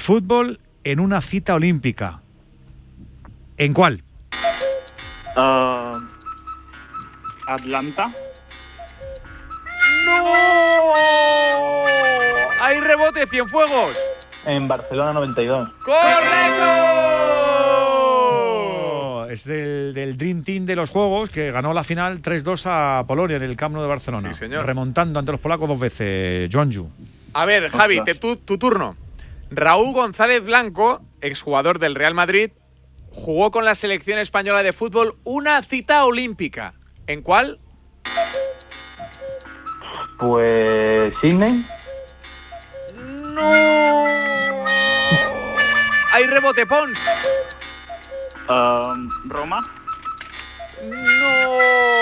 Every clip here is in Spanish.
fútbol en una cita olímpica. ¿En cuál? Atlanta. ¡No! ¡Hay rebote, Cienfuegos! En Barcelona 92. ¡Correcto! Es del Dream Team de los Juegos, que ganó la final 3-2 a Polonia en el Camp Nou de Barcelona. Sí, señor. Remontando ante los polacos 2 veces, Joanju. A ver, Javi, tu turno. Raúl González Blanco, exjugador del Real Madrid, jugó con la selección española de fútbol una cita olímpica. ¿En cuál? Pues Sydney. ¡No! ¡Hay rebote, Pons! Roma. ¡No!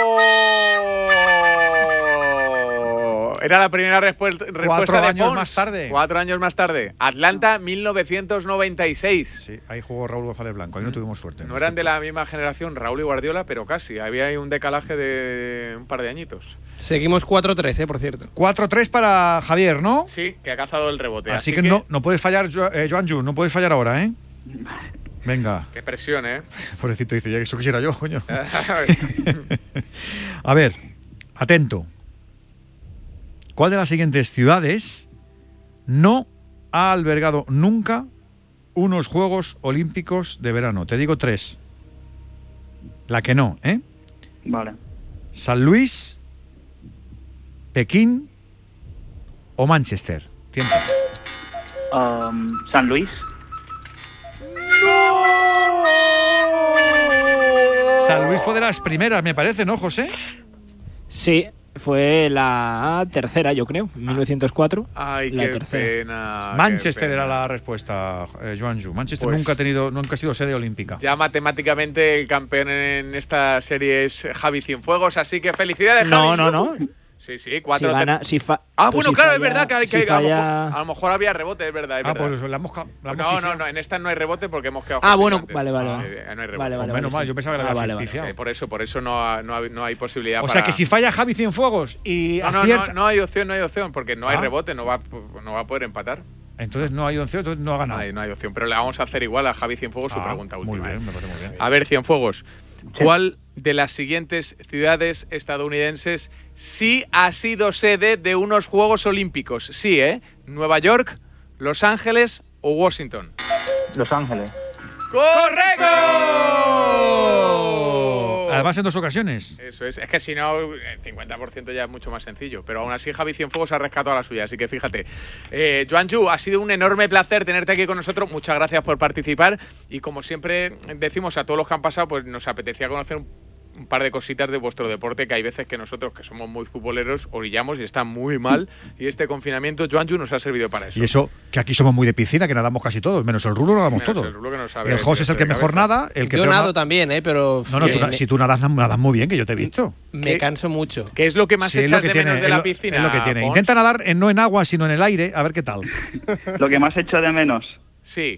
Era la primera respuesta de Pons. 4 años más tarde. 4 años más tarde. Atlanta, 1996. Sí, ahí jugó Raúl González Blanco. Ahí no tuvimos suerte. No eran de la misma generación Raúl y Guardiola, pero casi. Había ahí un decalaje de un par de añitos. Seguimos 4-3, por cierto. 4-3 para Javier, ¿no? Sí, que ha cazado el rebote. Así que no puedes fallar, Joanju, no puedes fallar ahora, ¿eh? Venga. Qué presión, ¿eh? Pobrecito, dice, ya que eso quisiera yo, coño. A ver, atento. ¿Cuál de las siguientes ciudades no ha albergado nunca unos Juegos Olímpicos de verano? Te digo 3. La que no, ¿eh? Vale. San Luis, Pekín o Manchester. Tiempo. San Luis. San Luis fue de las primeras, me parece, ¿no, José? Sí, fue la tercera, yo creo, 1904. Ay, la qué tercera. pena. Manchester qué pena. era la respuesta, Joanju. Manchester Pues nunca ha sido sede olímpica. Ya matemáticamente el campeón en esta serie es Javi Cienfuegos, así que felicidades, Javi. No. Sí, 4. Si gana, bueno, pues claro, falla, es verdad que, si falla... a lo mejor había rebote, es verdad. Pues la mosca. No, en esta no hay rebote porque hemos quedado. Bueno, antes. vale. No hay rebote. Vale, Menos mal, sí. yo pensaba que la había pifiado. Por eso no hay posibilidad. O sea que si falla Javi Cienfuegos y acierta... No hay opción, porque no hay rebote, no va a poder empatar. Entonces no hay opción, entonces no ha ganado. No hay opción, pero le vamos a hacer igual a Javi Cienfuegos su pregunta última. Muy bien, me parece muy bien. A ver, Cienfuegos, ¿cuál de las siguientes ciudades estadounidenses sí ha sido sede de unos Juegos Olímpicos? Sí, ¿eh? ¿Nueva York, Los Ángeles o Washington? Los Ángeles. ¡Correcto! Además en 2 ocasiones. Eso es que si no, el 50% ya es mucho más sencillo. Pero aún así Javi Cienfuegos ha rescatado a la suya, así que fíjate. Joanju, ha sido un enorme placer tenerte aquí con nosotros. Muchas gracias por participar. Y como siempre decimos a todos los que han pasado, pues nos apetecía conocer un par de cositas de vuestro deporte, que hay veces que nosotros, que somos muy futboleros, orillamos y está muy mal. Y este confinamiento, Joanju, nos ha servido para eso. Y eso, que aquí somos muy de piscina, que nadamos casi todos, menos el Rulo nadamos todos. El Rulo que no sabe. El José es el que mejor nada. El que yo peor nado también, pero... si tú nadas muy bien, que yo te he visto. Me canso mucho. ¿Qué es lo que más echas de menos de la piscina? Es lo que tiene. Pons? Intenta nadar no en agua, sino en el aire, a ver qué tal. Lo que más echo de menos. Sí.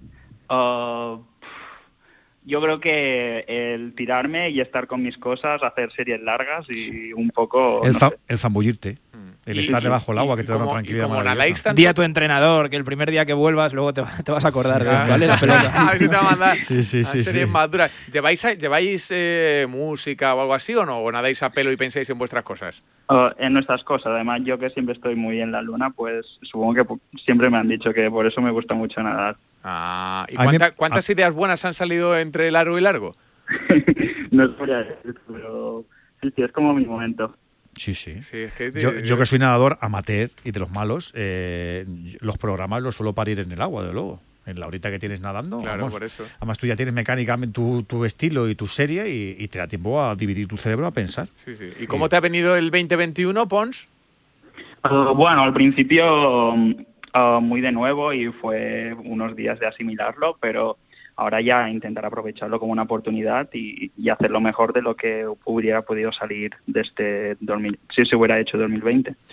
Yo creo que el tirarme y estar con mis cosas, hacer series largas y un poco... El zambullirte. El estar debajo del agua, que te da una tranquilidad maravillosa. Di a tu entrenador que el primer día que vuelvas luego te vas a acordar de esto, ¿vale? La pelota. A ver si te va a mandar sí. series más duras. ¿Lleváis música o algo así o no? ¿O nadáis a pelo y pensáis en vuestras cosas? En nuestras cosas. Además, yo que siempre estoy muy en la luna, pues supongo que siempre me han dicho que por eso me gusta mucho nadar. ¿Y cuántas ideas buenas han salido entre largo y largo? No es por decir, pero sí, es como mi momento. Sí. Es que yo que soy nadador amateur y de los malos, los programas los suelo parir en el agua, de luego. En la horita que tienes nadando. Claro, por eso. Además, tú ya tienes mecánicamente tu estilo y tu serie y te da tiempo a dividir tu cerebro a pensar. Sí. ¿Y cómo te ha venido el 2021, Pons? Bueno, al principio muy de nuevo y fue unos días de asimilarlo, pero ahora ya intentar aprovecharlo como una oportunidad y hacerlo mejor de lo que hubiera podido salir de este 2000, si se hubiera hecho 2020.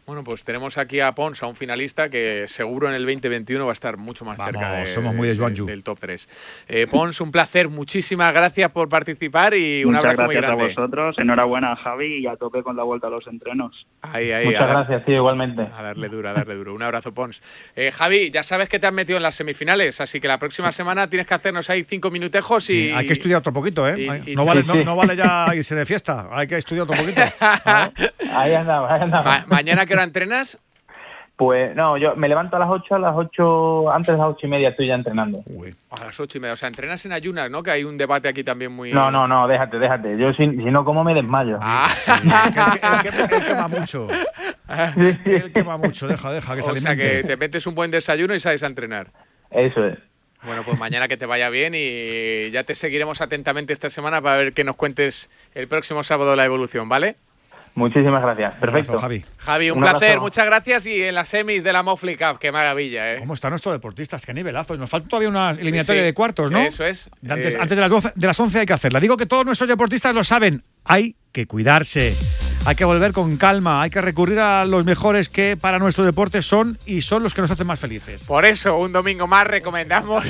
Bueno, pues tenemos aquí a Pons, a un finalista que seguro en el 2021 va a estar mucho más cerca somos muy de Joan Yu. del top 3. Pons, un placer, muchísimas gracias por participar y un abrazo muy grande. Muchas gracias a vosotros, enhorabuena Javi y a tope con la vuelta a los entrenos. Muchas gracias, tío, igualmente. A darle duro. Un abrazo, Pons. Javi, ya sabes que te has metido en las semifinales, así que la próxima semana tienes que hacernos ahí 5 minutejos y... Sí, hay que estudiar otro poquito, ¿eh? No vale ya irse de fiesta, hay que estudiar otro poquito. Ahí andamos. ¿Mañana qué hora entrenas? Pues no, yo me levanto a las 8, antes de las 8:30 estoy ya entrenando. Uy. A las 8:30, o sea, entrenas en ayunas, ¿no? Que hay un debate aquí también muy... No, déjate. Yo si no como me desmayo. Él quema mucho. Él quema mucho, deja que se alimente. O sea, que te metes un buen desayuno y sales a entrenar. Eso es. Bueno, pues mañana que te vaya bien y ya te seguiremos atentamente esta semana para ver que nos cuentes el próximo sábado la evolución, ¿vale? Muchísimas gracias. Perfecto. Un abrazo, Javi, un placer, muchas gracias y en las semis de la Mofli Cup, qué maravilla, ¿eh? ¿Cómo están nuestros deportistas? Qué nivelazos. Nos falta todavía una eliminatoria de cuartos, ¿no? Eso es. Antes de las 11 hay que hacerla. Digo que todos nuestros deportistas lo saben. Hay que cuidarse. Hay que volver con calma. Hay que recurrir a los mejores que para nuestro deporte son los que nos hacen más felices. Por eso, un domingo más recomendamos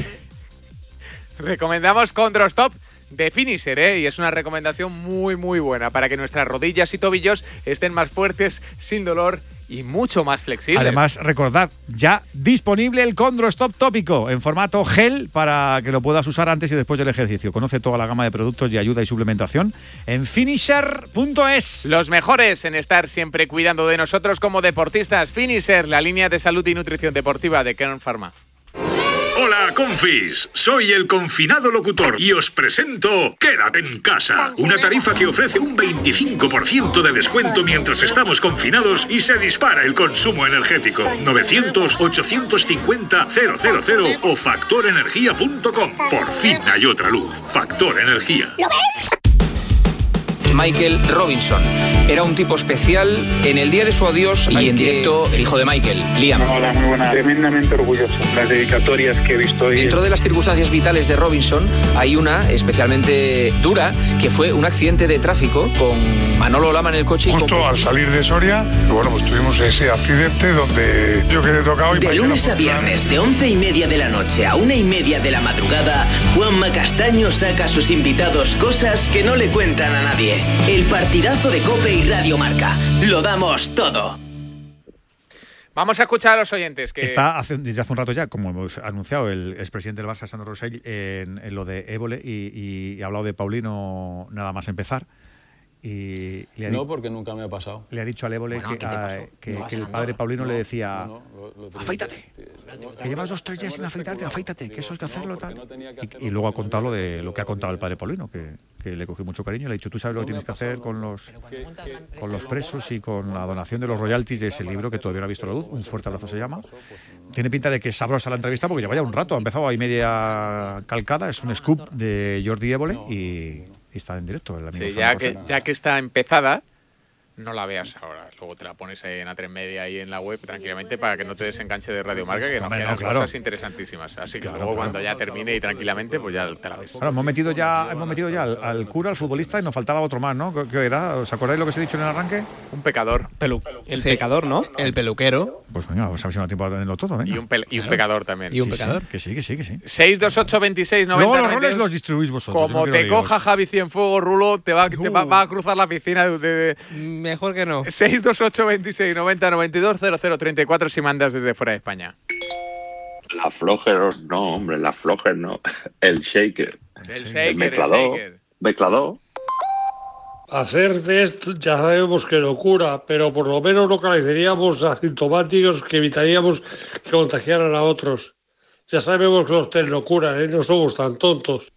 Condrostop de Finisher, y es una recomendación muy muy buena para que nuestras rodillas y tobillos estén más fuertes, sin dolor y mucho más flexibles. Además, recordad, ya disponible el Condrostop tópico en formato gel para que lo puedas usar antes y después del ejercicio. Conoce toda la gama de productos de ayuda y suplementación en finisher.es. Los mejores en estar siempre cuidando de nosotros como deportistas. Finisher, la línea de salud y nutrición deportiva de Kern Pharma. Hola, confis. Soy el confinado locutor y os presento Quédate en casa. Una tarifa que ofrece un 25% de descuento mientras estamos confinados y se dispara el consumo energético. 900-850-000 o factorenergia.com. Por fin hay otra luz. Factor Energía. ¿Lo ves? Michael Robinson. Era un tipo especial. En el día de su adiós y en directo, el hijo de Michael, Liam. Hola, muy buena. Tremendamente orgulloso. Las dedicatorias que he visto hoy. Dentro de las circunstancias vitales de Robinson hay una especialmente dura, que fue un accidente de tráfico con Manolo Lama en el coche. Justo al salir de Soria, bueno, pues tuvimos ese accidente donde yo quedé tocado. De lunes a viernes, de 11:30 de la noche a 1:30 de la madrugada, Juanma Castaño saca a sus invitados cosas que no le cuentan a nadie. El partidazo de COPE y Radio Marca. Lo damos todo. Vamos a escuchar a los oyentes. Que Está desde hace un rato ya, como hemos anunciado, el expresidente del Barça, Sandro Rosell, en lo de Évole y ha hablado de Paulino nada más empezar. Y no, porque nunca me ha pasado. Le ha dicho al Évole que el padre Paulino le decía: afeítate, que llevas 2 o 3 días sin afeitarte, afeítate, que eso hay que hacerlo. Tal. Y luego ha contado lo que ha contado el padre Paulino, que le cogió mucho cariño. Le ha dicho: tú sabes lo que tienes que hacer con los presos y con la donación de los royalties de ese libro que todavía no ha visto la luz. Un fuerte abrazo se llama. Tiene pinta de que es sabrosa la entrevista porque lleva ya un rato. Ha empezado ahí media calcada. Es un scoop de Jordi Évole y está en directo el amigo. Sí, ya que está empezada, no la veas ahora. Luego te la pones ahí en A3 Media ahí en la web tranquilamente para que no te desenganche de Radio Marca, que nos quedan cosas interesantísimas. Así que luego cuando ya termine y tranquilamente, pues ya te la ves. Claro, hemos metido ya al cura, al futbolista, y nos faltaba otro más, ¿no? ¿Qué era? ¿Os acordáis lo que os he dicho en el arranque? Un pecador. El pecador, ¿no? El peluquero. Pues venga, vamos a ver si no da tiempo a tenerlo todo, venga. Y un pecador también. Y un pecador. Que sí. 628 26 90 Luego los 92. roles los distribuís vosotros. Como te coja Javi Cienfuegos, Rulo, te va a cruzar la piscina de... Mejor que no. 628 26 90 92 0034 si mandas desde fuera de España. La Flojer, no, hombre, la Flojer no. El shaker. El mezclador. Hacer test ya sabemos que no cura, pero por lo menos localizaríamos asintomáticos que evitaríamos que contagiaran a otros. Ya sabemos que los test no curan, no somos tan tontos.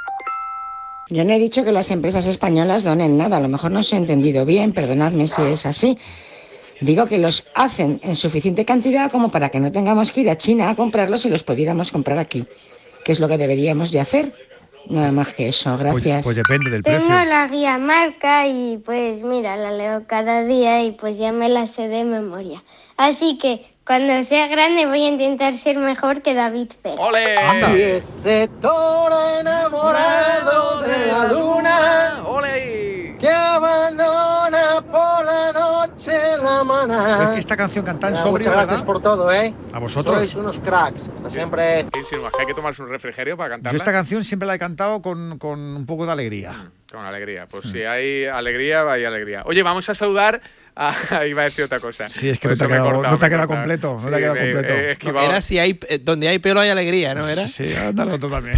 Yo no he dicho que las empresas españolas donen nada, a lo mejor no os he entendido bien, perdonadme si es así. Digo que los hacen en suficiente cantidad como para que no tengamos que ir a China a comprarlos y los pudiéramos comprar aquí, que es lo que deberíamos de hacer. Nada más que eso, gracias. Pues depende del precio. Tengo la guía Marca y pues mira, la leo cada día y pues ya me la sé de memoria. Así que cuando sea grande voy a intentar ser mejor que David Fer. ¡Ole! Y ese toro enamorado de la luna, ¡ole! que abandona por la noche la manada. Esta canción cantada en Muchas sobrio, gracias ¿verdad? por todo, ¿eh? A vosotros. Sois unos cracks. Hasta siempre. Sí, sí, hay que tomarse un refrigerio para cantarla. Yo esta canción siempre la he cantado con un poco de alegría. Con alegría. Pues si hay alegría, hay alegría. Oye, vamos a saludar a... Iba a decir otra cosa. Sí, es que no te ha quedado completo. No te ha quedado completo. No, era si hay, donde hay pelo hay alegría, ¿no era? Sí, anda el otro también.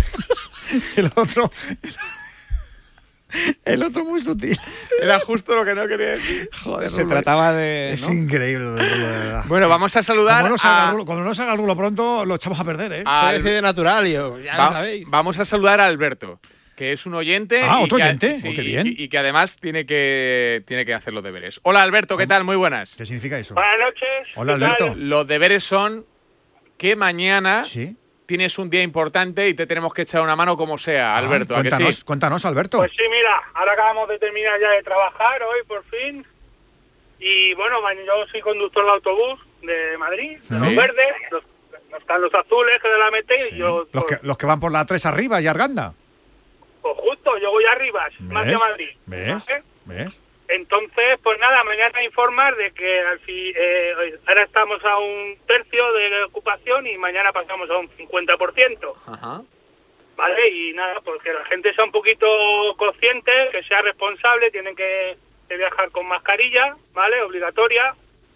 El otro muy sutil. Era justo lo que no quería decir. Joder, se trataba de... Es ¿no? increíble, de verdad. Bueno, vamos a saludar Cuando no salga el rulo pronto, lo echamos a perder, ¿eh? Soy así de natural, yo, ya lo sabéis. Vamos a saludar a Alberto, que es un oyente. ¿Otro oyente? Sí, qué bien. Y que además tiene que hacer los deberes. Hola, Alberto, ¿qué tal? Muy buenas. ¿Qué significa eso? Buenas noches. Hola, Alberto. Los deberes son que mañana... Sí. Tienes un día importante y te tenemos que echar una mano como sea, Alberto. ¿a que sí? Cuéntanos, Alberto. Pues sí, mira, ahora acabamos de terminar ya de trabajar hoy, por fin. Y bueno, yo soy conductor de autobús de Madrid, de los verdes, no están los azules que de la mete, y yo... Los que van por la 3 arriba y Arganda. Pues justo, yo voy arriba, más que Madrid. ¿Ves? Entonces, pues nada, mañana informar de que ahora estamos a 1/3 de ocupación y mañana pasamos a un 50%. Ajá. ¿Vale? Y nada, pues que la gente sea un poquito consciente, que sea responsable, tienen que viajar con mascarilla, ¿vale? Obligatoria.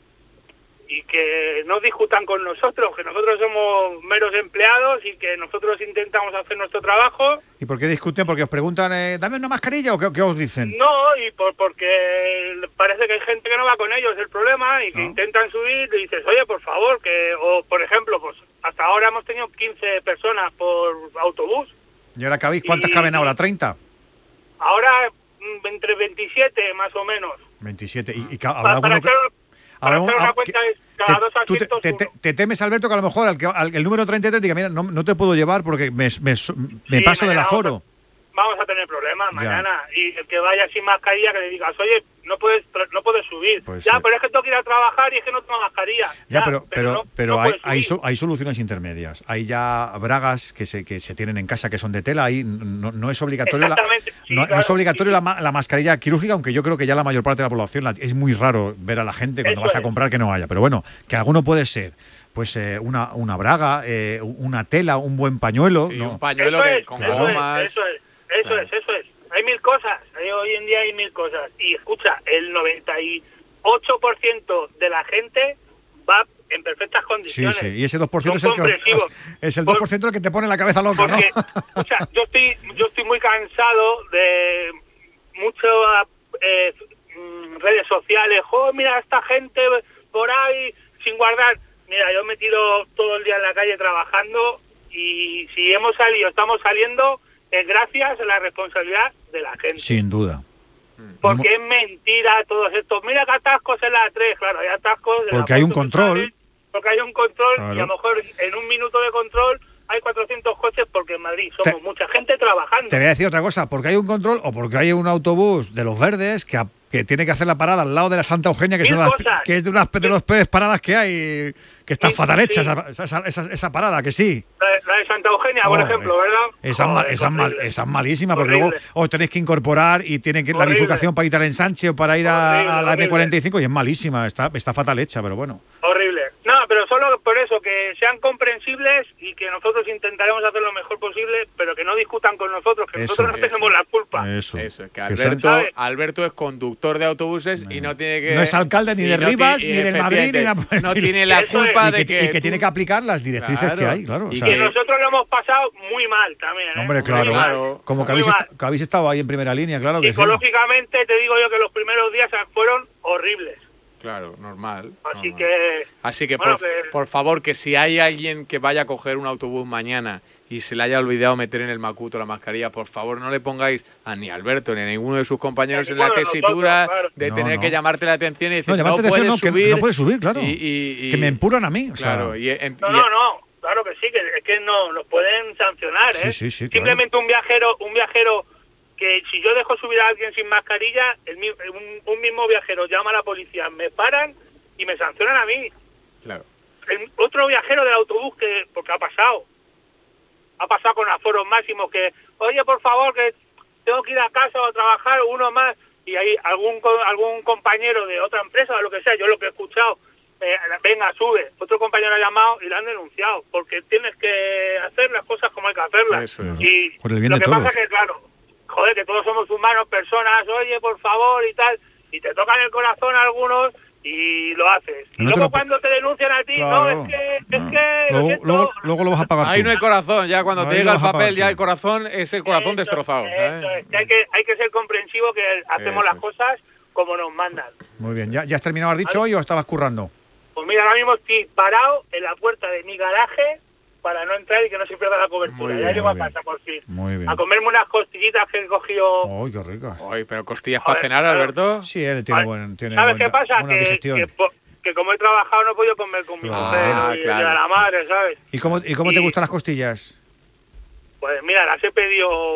Y que no discutan con nosotros, que nosotros somos meros empleados y que nosotros intentamos hacer nuestro trabajo. ¿Y por qué discuten? ¿Porque os preguntan, dame una mascarilla o qué os dicen? No, y porque parece que hay gente que no va con ellos el problema y que intentan subir y dices, oye, por favor, o por ejemplo, pues hasta ahora hemos tenido 15 personas por autobús. ¿Y ahora cuántas caben ahora? ¿30? Ahora entre 27 más o menos. 27. ¿Y habrá alguno que... Para hacer una cuenta es cada 2 asientos te temes, Alberto, que a lo mejor el número 33 diga, mira, no te puedo llevar porque me paso del aforo. Vamos a tener problemas mañana. Y el que vaya sin mascarilla, que le digas, oye, no puedes subir. Pues pero es que tengo que ir a trabajar y es que no tengo mascarilla. Pero hay soluciones intermedias. Hay ya bragas que se tienen en casa que son de tela. Ahí no es obligatorio, no es obligatorio la mascarilla quirúrgica, aunque yo creo que ya la mayor parte de la población es muy raro ver a la gente cuando vas a comprar que no haya. Pero bueno, que alguno puede ser. Pues una braga, una tela, un buen pañuelo. Sí, ¿no? Un pañuelo con gomas. Eso es. Hay 1000 cosas. Hoy en día hay 1000 cosas. Y escucha, el 98% de la gente va en perfectas condiciones. Sí. Y ese 2% es el 2% el que te pone la cabeza loca, porque, ¿no? Escucha, yo estoy muy cansado de muchas redes sociales. Mira, esta gente por ahí sin guardar. Mira, yo me tiro todo el día en la calle trabajando y si estamos saliendo, es gracias a la responsabilidad de la gente. Sin duda. Porque es mentira todos estos. Mira que atascos en la 3, claro, hay atascos. Porque hay un control. Porque hay un control claro. Y a lo mejor en un minuto de control hay 400 coches porque en Madrid somos mucha gente trabajando. Te voy a decir otra cosa, porque hay un control o porque hay un autobús de los verdes que tiene que hacer la parada al lado de la Santa Eugenia, que es de las peores paradas que hay, que está fatal hecha esa parada, que sí. La de Santa Eugenia, por ejemplo, ¿verdad? Esa es malísima, porque luego os tenéis que incorporar y tienen que la bifurcación para ir al ensanche o para ir a la M45 y es malísima, está fatal hecha, pero bueno. Horrible. No, pero solo por eso, que sean comprensibles y que nosotros intentaremos hacer lo mejor posible, pero que no discutan con nosotros, que nosotros no tenemos la culpa. Eso. Que Alberto es conductor de autobuses y no tiene que... No es alcalde ni de Rivas, ni del Madrid, ni no tiene la culpa de que... Y que tiene que aplicar las directrices que hay, claro. Y que nosotros lo hemos pasado muy mal también, ¿eh? Hombre, claro. Como que habéis estado ahí en primera línea, claro que sí. Psicológicamente te digo yo que los primeros días fueron horribles. Claro, normal. Así que por favor, que si hay alguien que vaya a coger un autobús mañana y se le haya olvidado meter en el macuto la mascarilla, por favor no le pongáis ni a Alberto ni a ninguno de sus compañeros en la tesitura de tener que llamarte la atención y decir no puedes subir. No puedes subir, claro. Que me empuran a mí. Claro. No, claro que sí, que es que no nos pueden sancionar, ¿eh? Sí, simplemente un viajero que si yo dejo subir a alguien sin mascarilla, un mismo viajero llama a la policía, me paran y me sancionan a mí. Claro. Otro viajero del autobús porque ha pasado con aforos máximos que, oye, por favor, que tengo que ir a casa o a trabajar, uno más, y hay algún compañero de otra empresa o lo que sea, yo lo que he escuchado, venga, sube, otro compañero ha llamado y lo han denunciado, porque tienes que hacer las cosas como hay que hacerlas. Eso es. Y Por el bien lo de que todos. pasa es que, claro, joder, que todos somos humanos, personas, oye, por favor, y tal, y te tocan el corazón algunos y lo haces. Y No te luego lo- cuando te denuncian a ti, Claro. no, es que lo siento. Luego lo vas a pagar Ahí tú. no hay corazón, ya cuando te Ahí llega lo el vas a pagar papel, ya tú. el corazón es el corazón destrozado. ¿sabes? Eso es, que hay que ser comprensivo, que hacemos las cosas como nos mandan. Muy bien. ¿Ya has terminado, has dicho hoy o estabas currando? Pues mira, ahora mismo estoy parado en la puerta de mi garaje para no entrar y que no se pierda la cobertura. Muy Ya bien, llego a muy casa por fin. Muy bien. A comerme unas costillitas que he cogido. ¡Ay, qué ricas! Ay, pero costillas Joder, para cenar, claro. Alberto. Sí, él tiene buen... Tiene ¿Sabes buena- qué pasa? buena digestión. Que como he trabajado no he podido comer con mi mujer y claro. a la madre, ¿sabes? ¿Y cómo te gustan las costillas? Pues mira, las he pedido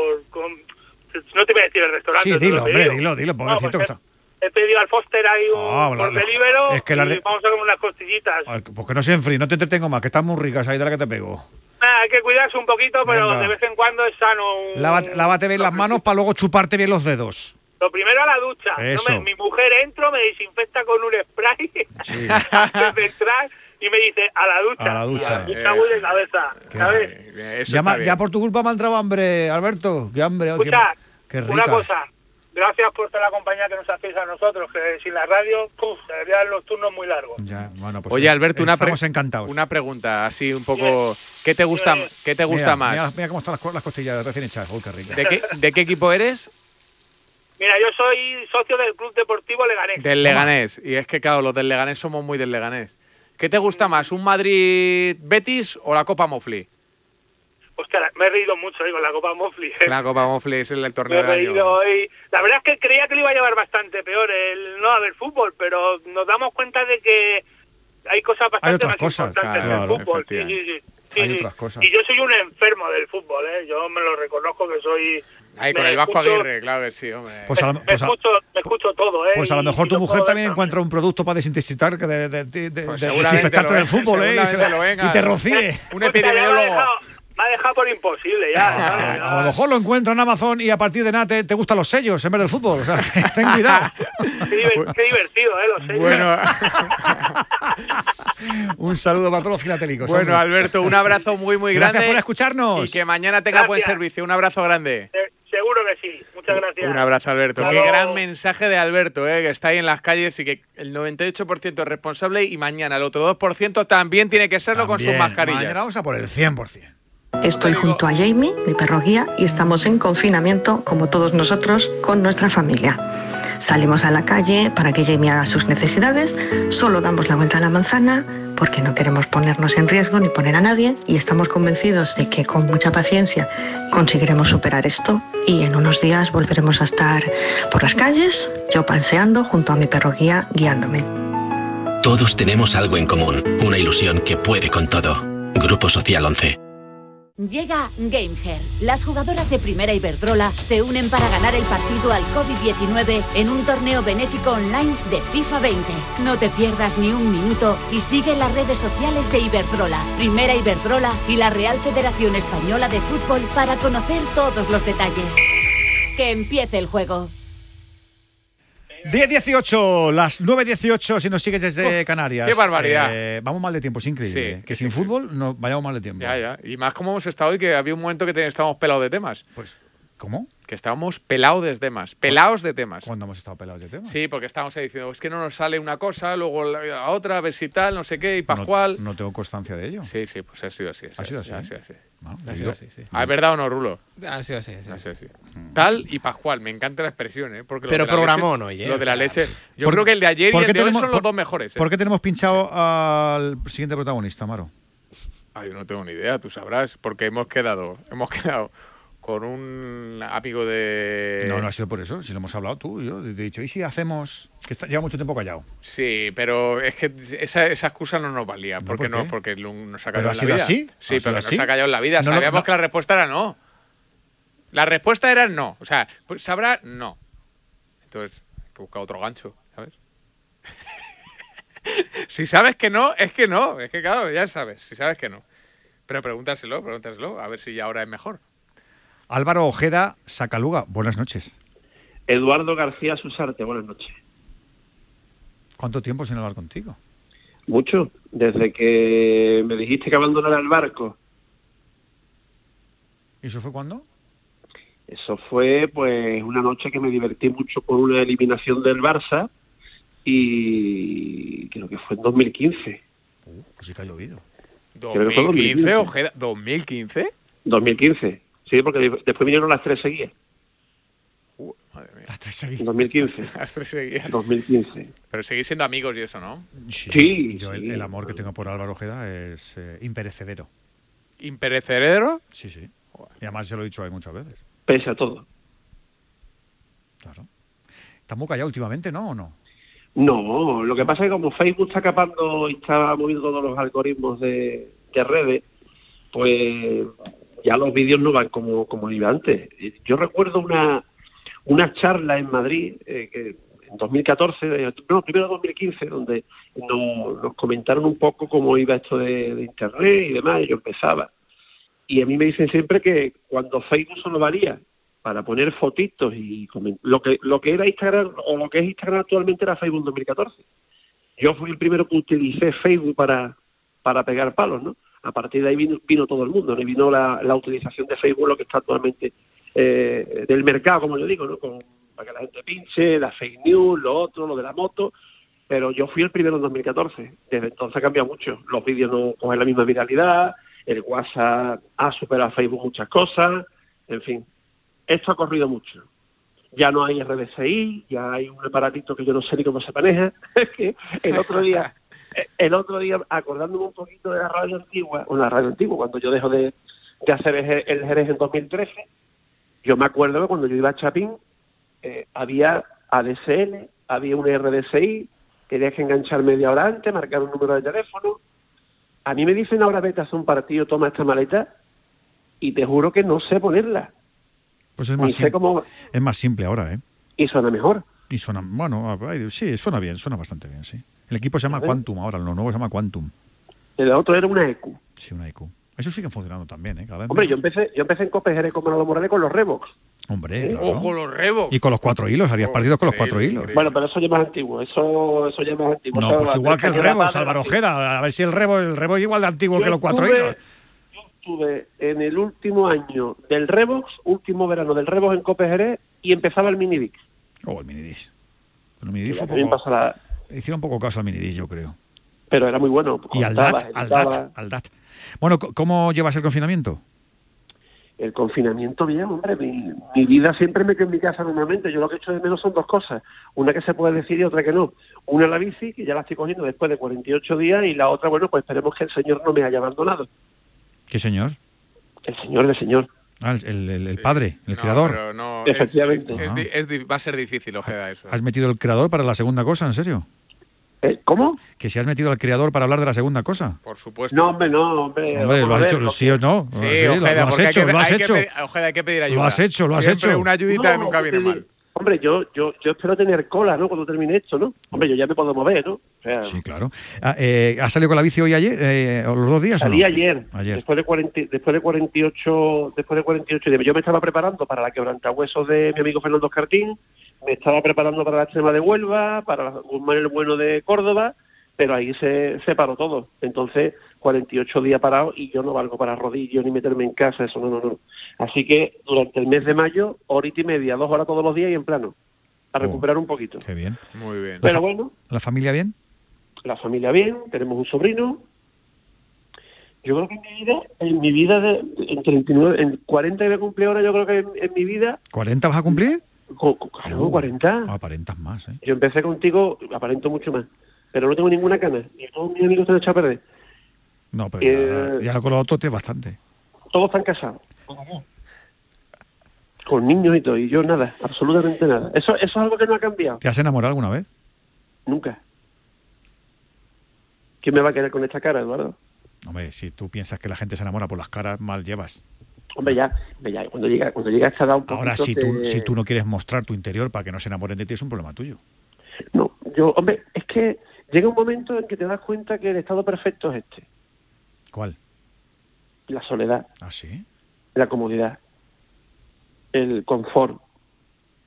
no te voy a decir el restaurante. Sí, te lo dilo, he hombre, pedido. dilo, pobrecito pues que está. he pedido al Foster ahí por Deliveroo es que las y de- vamos a comer unas costillitas. Ay, pues que no se enfríe, no te entretengo más, que están muy ricas ahí de la que te pego. Hay que cuidarse un poquito, pero Venga. de vez en cuando es sano. Lávate bien las manos para luego chuparte bien los dedos. Lo primero a la ducha. Eso. Mi mujer entro, me desinfecta con un spray antes de entrar y me dice a la ducha. A la ducha. Y a la ducha voy de cabeza, ¿sabes? Ya por tu culpa me ha entrado hambre, Alberto. Qué hambre. Escucha, qué rica. una cosa. Gracias por toda la compañía que nos hacéis a nosotros, que sin la radio, se deberían los turnos muy largos. Ya, bueno, pues Oye, Alberto, estamos encantados. una pregunta así un poco... ¿Qué te gusta, Mira, más? Mira cómo están las costillas recién hechas. Uy, qué rica. ¿De qué equipo eres? Mira, yo soy socio del Club Deportivo Leganés. Del Leganés. Y es que, claro, los del Leganés somos muy del Leganés. ¿Qué te gusta más, un Madrid-Betis o la Copa Mofli? Hostia, me he reído mucho con la Copa Mofli. La Copa Mofli es el Me torneo he del año. reído hoy. La verdad es que creía que le iba a llevar bastante peor el no haber fútbol, pero nos damos cuenta de que hay cosas bastante más importantes en el fútbol. Sí, Hay otras cosas. Y yo soy un enfermo del fútbol, ¿eh? Yo me lo reconozco que soy... Ahí con el Vasco Aguirre, claro que sí, hombre. Pues me escucho todo, ¿eh? Pues a lo Y mejor tu lo mujer puedo también ver. encuentra un producto para desintoxicar, de seguramente desinfectarte lo del es, fútbol, ¿eh? seguramente Y te rocíe. Un epidemiólogo. Me ha dejado por imposible ya. A lo mejor lo encuentro en Amazon y a partir de nada te gustan los sellos en vez del fútbol. O sea, ten cuidado. Qué divertido, los sellos. Bueno, Un saludo para todos los filatélicos. bueno, hombre. Alberto, un abrazo muy, muy grande. Gracias por escucharnos. Y que mañana tenga buen servicio. Un abrazo grande. Seguro que sí. Muchas gracias. Un abrazo, Alberto. Hasta Qué luego. gran mensaje de Alberto, que está ahí en las calles y que el 98% es responsable y mañana el otro 2% también tiene que serlo con sus Bien, mascarillas. Mañana vamos a por el 100%. Estoy junto a Jamie, mi perro guía, y estamos en confinamiento, como todos nosotros, con nuestra familia. Salimos a la calle para que Jamie haga sus necesidades, solo damos la vuelta a la manzana porque no queremos ponernos en riesgo ni poner a nadie y estamos convencidos de que con mucha paciencia conseguiremos superar esto y en unos días volveremos a estar por las calles, yo paseando junto a mi perro guía guiándome. Todos tenemos algo en común, una ilusión que puede con todo. Grupo Social 11. Llega Gameher. Las jugadoras de Primera Iberdrola se unen para ganar el partido al COVID-19 en un torneo benéfico online de FIFA 20. No te pierdas ni un minuto y sigue las redes sociales de Iberdrola, Primera Iberdrola y la Real Federación Española de Fútbol para conocer todos los detalles. Que empiece el juego. 10:18, las 9:18 si nos sigues desde Canarias. qué barbaridad. Vamos mal de tiempo, es increíble. Sí, que sin fútbol no vayamos mal de tiempo. Ya. Y más como hemos estado hoy, que había un momento que estábamos pelados de temas. Pues, ¿cómo? Que estábamos pelados de temas. Pelados de temas. ¿Cuándo hemos estado pelados de temas? Sí, porque estábamos ahí diciendo, es que no nos sale una cosa, luego la otra, a ver si tal, no sé qué, y Pascual. No tengo constancia de ello. Sí, pues ha sido así. ¿Ha sido así? Ha sido así. Ha sido así, sí. ¿Es verdad o no, Rulo? Ha sido así. Tal y Pascual, me encanta la expresión, ¿eh? Porque Pero lo de la programón leche- hoy, ¿eh? Lo de la O sea, leche. Yo creo que el de ayer y ¿por el qué de hoy tenemos- son los por- dos mejores. ¿eh? ¿Por qué tenemos pinchado al siguiente protagonista, Maro? Ay, yo no tengo ni idea, tú sabrás. Porque hemos quedado con un amigo de... No ha sido por eso, si lo hemos hablado tú y yo. Te he dicho, ¿y si hacemos...? Que lleva mucho tiempo callado. Sí, pero es que esa excusa no nos valía. No, porque ¿por qué? porque nos ha ¿Pero callado ha en la sido vida. así? Sí, ¿Ha sido pero así? nos ha callado en la vida. No lo- Sabíamos no- que la respuesta era no. La respuesta era no. O sea, pues sabrá no. Entonces, hay que buscar otro gancho, ¿sabes? Si sabes que no, es que no. Es que claro, ya sabes, si sabes que no. Pero pregúntaselo, a ver si ahora es mejor. Álvaro Ojeda Sacaluga, buenas noches. Eduardo García Susarte, buenas noches. ¿Cuánto tiempo sin hablar contigo? Mucho, desde que me dijiste que abandonara el barco. ¿Y eso fue cuándo? Eso fue pues una noche que me divertí mucho con una eliminación del Barça y creo que fue en 2015. Pues sí que ha llovido. ¿2015, Ojeda? ¿2015? 2015, sí, porque después vinieron las 3 seguidas. Madre mía. Las 3 seguidas. 2015. Las 3 seguidas. 2015. Pero seguís siendo amigos y eso, ¿no? Sí. Yo el amor que tengo por Álvaro Ojeda es imperecedero. ¿Imperecedero? Sí, sí. Y además se lo he dicho ahí muchas veces. Pese a todo. Claro. ¿Estás muy callado últimamente, no, o no? No, lo que pasa es que como Facebook está capando y está moviendo todos los algoritmos de redes, pues ya los vídeos no van como iba antes. Yo recuerdo una charla en Madrid, que en 2014, primero 2015, donde nos comentaron un poco cómo iba esto de Internet y demás, y yo empezaba. Y a mí me dicen siempre que cuando Facebook solo valía para poner fotitos y lo que era Instagram o lo que es Instagram actualmente era Facebook en 2014. Yo fui el primero que utilicé Facebook para pegar palos, ¿no? A partir de ahí vino todo el mundo, ¿no? Y vino la utilización de Facebook, lo que está actualmente del mercado, como yo digo, ¿no? Para que la gente pinche, la fake news, lo otro, lo de la moto. Pero yo fui el primero en 2014. Desde entonces ha cambiado mucho. Los vídeos no cogen la misma viralidad, el WhatsApp ha superado a Facebook muchas cosas, en fin. Esto ha corrido mucho. Ya no hay RDSI, ya hay un aparatito que yo no sé ni cómo se maneja. Es que el otro día, acordándome un poquito de la radio antigua, cuando yo dejo de hacer el Jerez en 2013, yo me acuerdo que cuando yo iba a Chapín, había ADSL, había un RDSI, tenías que enganchar media hora antes, marcar un número de teléfono. A mí me dicen ahora vete a hacer un partido, toma esta maleta, y te juro que no sé ponerla. Pues es más simple ahora, ¿eh? Y suena mejor. Y suena, bueno, sí, suena bien, suena bastante bien, sí. El equipo se llama Quantum ahora, lo nuevo se llama Quantum. El otro era una EQ. Sí, una EQ. Eso sigue funcionando también, ¿eh? Cada vez Hombre, yo empecé en Cope Jerez con Manolo Morales con los Revox. Hombre, claro. ¡Ojo, los Revox! Y con los 4 hilos, harías partidos con los 4 hilos. Bueno, pero eso ya es más antiguo, eso ya es más antiguo. No, pues igual que el Revox, Álvaro Ojeda. A ver si el Revox es igual de antiguo que los 4 hilos. Yo estuve en el último año del Revox, último verano del Revox en Cope Jerez, y empezaba el Minidix. El Minidix. El Minidix fue un poco... Hicieron un poco caso al Minidix, yo creo. Pero era muy bueno. Y al DAT. Bueno, ¿cómo llevas el confinamiento? El confinamiento bien, hombre. Mi vida siempre me quedo en mi casa normalmente. Yo lo que echo de menos son 2 cosas. Una que se puede decir y otra que no. Una la bici, que ya la estoy cogiendo después de 48 días, y la otra, bueno, pues esperemos que el Señor no me haya abandonado. ¿Qué señor? El Señor del Señor. Ah, el padre, el creador. Pero no, efectivamente. Va a ser difícil, Ojeda, eso. ¿Has metido el creador para la segunda cosa, en serio? ¿Cómo? ¿Que si has metido al creador para hablar de la segunda cosa? Por supuesto. No, hombre, no, hombre. ¿Lo has hecho? ¿Sí o no? Sí, Ojeda, lo has hecho. Ojeda, hay que pedir ayuda. Lo has hecho. Siempre una ayudita nunca viene mal. Hombre, yo espero tener cola, ¿no? Cuando termine esto, ¿no? Hombre, yo ya me puedo mover, ¿no? O sea, sí, claro. ¿Has salido con la bici hoy ayer? ¿Los 2 días salí o no? ayer. Después de 48 días. Yo me estaba preparando para la quebrantahuesos de mi amigo Fernando Escartín, me estaba preparando para la extrema de Huelva, para Guzmán el Bueno de Córdoba, pero ahí se paró todo. Entonces, 48 días parado y yo no valgo para rodillos ni meterme en casa, eso no. Así que durante el mes de mayo, horita y media, 2 horas todos los días y en plano, a recuperar un poquito. Qué bien. Muy bien. Pero bueno. ¿La familia bien? La familia bien, tenemos un sobrino. Yo creo que en mi vida en 39, en 40 de cumpleaños, yo creo que en mi vida... ¿40 vas a cumplir? Claro, 40. Aparentas más, ¿eh? Yo empecé contigo, aparento mucho más. Pero no tengo ninguna cana. Y todos mis amigos se han echado a perder. No, pero ya con los otros tienes bastante. Todos están casados. Con niños y todo. Y yo nada, absolutamente nada. Eso es algo que no ha cambiado. ¿Te has enamorado alguna vez? Nunca. ¿Quién me va a querer con esta cara, Eduardo? Hombre, si tú piensas que la gente se enamora por las caras, mal llevas. Hombre, ya cuando llega a esta edad un poquito... Ahora, si tú no quieres mostrar tu interior para que no se enamoren de ti, es un problema tuyo. No, hombre, es que llega un momento en que te das cuenta que el estado perfecto es este. ¿Cuál? La soledad. ¿Ah, sí? La comodidad. El confort.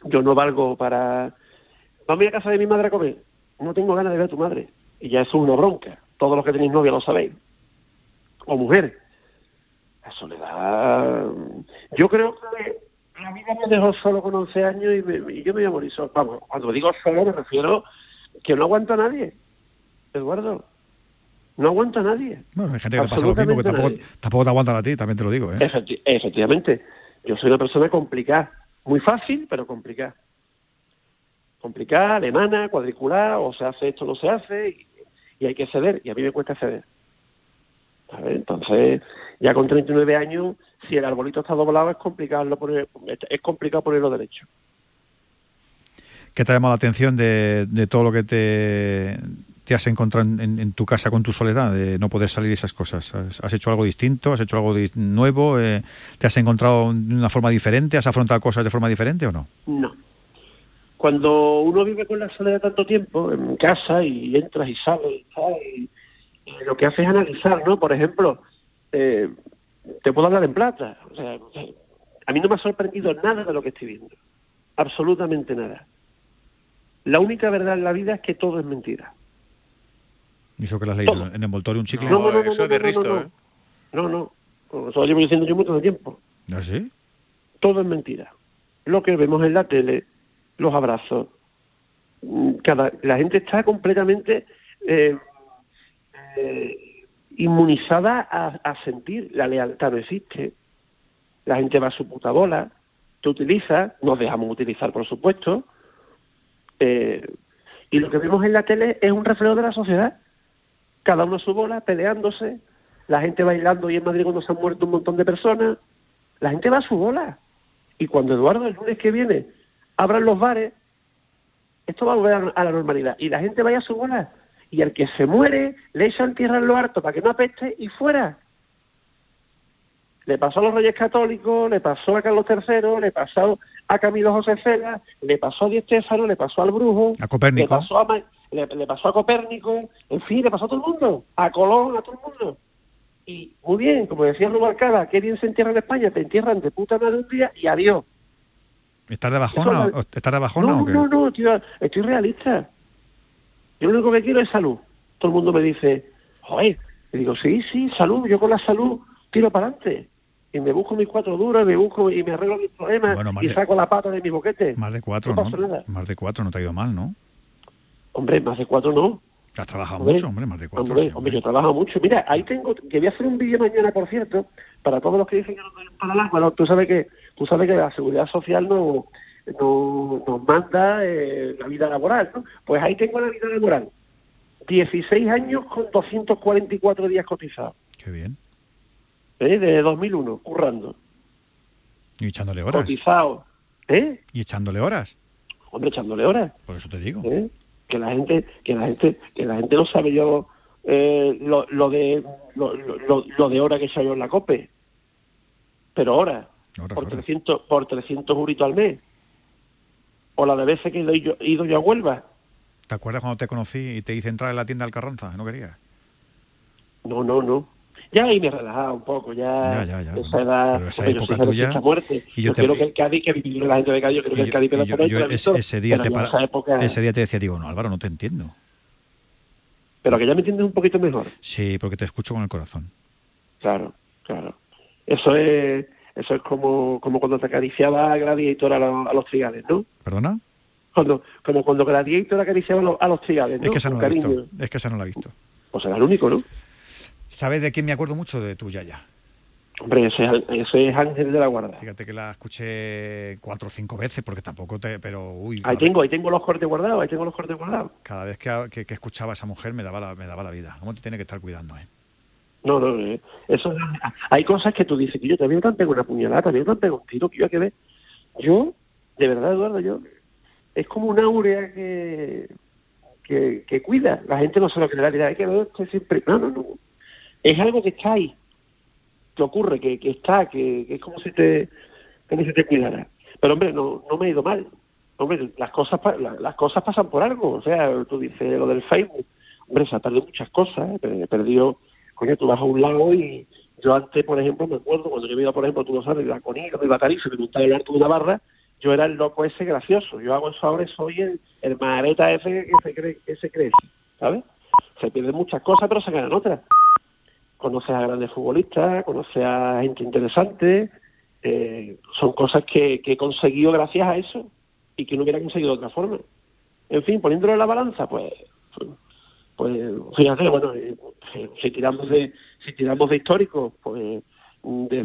Yo no valgo para... Vamos a ir a casa de mi madre a comer. No tengo ganas de ver a tu madre. Y ya eso es una bronca. Todos los que tenéis novia lo sabéis. O mujer. La soledad... Yo creo que la vida me dejó solo con 11 años y yo me voy a morir solo. Vamos, cuando digo solo me refiero que no aguanta a nadie. Eduardo, no aguanta a nadie. Bueno, hay gente que le pasa lo mismo, que tampoco te aguantan a ti, también te lo digo, ¿eh? Efectivamente. Yo soy una persona complicada. Muy fácil, pero complicada. Complicada, alemana, cuadricular, o se hace esto, no se hace, y hay que ceder, y a mí me cuesta ceder. ¿Sabes? Entonces, ya con 39 años, si el arbolito está doblado, es complicado ponerlo derecho. ¿Qué te ha llamado la atención de todo lo que te has encontrado en tu casa con tu soledad, de no poder salir esas cosas? ¿Has hecho algo distinto? ¿Has hecho algo nuevo? ¿Te has encontrado de una forma diferente? ¿Has afrontado cosas de forma diferente o no? No. Cuando uno vive con la soledad tanto tiempo, en casa, y entras y sales, y lo que hace es analizar, ¿no? Por ejemplo, te puedo hablar en plata. O sea, a mí no me ha sorprendido nada de lo que estoy viendo. Absolutamente nada. La única verdad en la vida es que todo es mentira. ¿Y eso que lo has leído en envoltorio un chicle? No, eso es de Risto, No. Eso lo llevo diciendo yo mucho tiempo. ¿Ah, sí? Todo es mentira. Lo que vemos en la tele, los abrazos, la gente está completamente inmunizada a sentir. La lealtad no existe. La gente va a su puta bola. Te utiliza, nos dejamos utilizar, por supuesto. Y lo que vemos en la tele es un reflejo de la sociedad. Cada uno a su bola, peleándose, la gente bailando, y en Madrid cuando se han muerto un montón de personas, la gente va a su bola. Y cuando Eduardo, el lunes que viene, abran los bares, esto va a volver a la normalidad. Y la gente vaya a su bola. Y al que se muere, le echan tierra en lo harto para que no apeste y fuera. Le pasó a los Reyes Católicos, le pasó a Carlos III, le pasó a Camilo José Cela, le pasó a Di Stéfano, le pasó al Brujo, a Copérnico, le pasó a Copérnico, en fin, le pasó a todo el mundo, a Colón, a todo el mundo. Y muy bien, como decía Rubalcaba, qué bien se entierra en España, te entierran de puta madre un día y adiós. ¿Estás de bajona? No, o qué? No, tío, estoy realista. Yo lo único que quiero es salud. Todo el mundo me dice, joder, y digo, sí, salud, yo con la salud tiro para adelante. Y me busco mis 4 duros, y me arreglo mis problemas, y saco la pata de mi boquete. Más de 4, ¿no? Más de 4 no te ha ido mal, ¿no? Hombre, más de 4 no. Has trabajado mucho, hombre, más de 4. Hombre, yo trabajo mucho. Mira, ahí tengo, que voy a hacer un vídeo mañana, por cierto, para todos los que dicen que no doy para el agua. ¿No? Tú sabes que la Seguridad Social nos manda la vida laboral, ¿no? Pues ahí tengo la vida laboral. 16 años con 244 días cotizados. Qué bien. De 2001, currando. Y echándole horas. Cotizado. Y echándole horas. Hombre, echándole horas. Por eso te digo. Que la gente no sabe yo lo de horas que he hecho yo en la COPE. Pero horas. Por 300 euritos al mes. O la de veces que he ido yo a Huelva. ¿Te acuerdas cuando te conocí y te hice entrar en la tienda del Carranza? ¿No querías? No. Ya ahí me relajaba un poco, ya. Esa edad, pero esa época tuya. Y yo creo que el Cádiz, que vivió la gente de Cádiz, yo creo que el Cádiz quedó por ahí. Ese día te decía, digo, no, Álvaro, no te entiendo. Pero que ya me entiendes un poquito mejor. Sí, porque te escucho con el corazón. Claro. Eso es como cuando te acariciaba Gladiator a los trigales, ¿no? ¿Perdona? Como cuando Gladiator acariciaba a los trigales, ¿no? Es que esa no la he visto. Pues era el único, ¿no? ¿Sabes de quién me acuerdo mucho? De tu yaya. Hombre, ese es Ángel de la Guarda. Fíjate que la escuché 4 o 5 veces, porque tampoco pero uy. Ahí tengo los cortes guardados, Cada vez que escuchaba a esa mujer me daba la vida. ¿Cómo te tiene que estar cuidando, No, eso hay cosas que tú dices que yo también te pego una puñalada, también te pego un tiro, que yo que ver. Yo, de verdad, Eduardo, es como una áurea que cuida. La gente no se lo creerá, dirá, hay que ver siempre. No. Es algo que está ahí, que ocurre, que está, que es como si te cuidara. Pero, hombre, no me ha ido mal. Hombre, las cosas pasan por algo. O sea, tú dices lo del Facebook. Hombre, se han perdido muchas cosas. He perdido, coño, tú vas a un lado y yo antes, por ejemplo, me acuerdo, cuando yo me iba, por ejemplo, tú lo sabes, iba con hilo, me iba a Tarifa, me montaba el alto de una barra, yo era el loco ese gracioso. Yo hago eso ahora y soy el mareta ese que se cree, ¿sabes? Se pierden muchas cosas, pero se ganan otras. Conoces a grandes futbolistas, conoces a gente interesante. Son cosas que he conseguido gracias a eso y que no hubiera conseguido de otra forma. En fin, poniéndolo en la balanza, pues fíjate, bueno, si tiramos de históricos, pues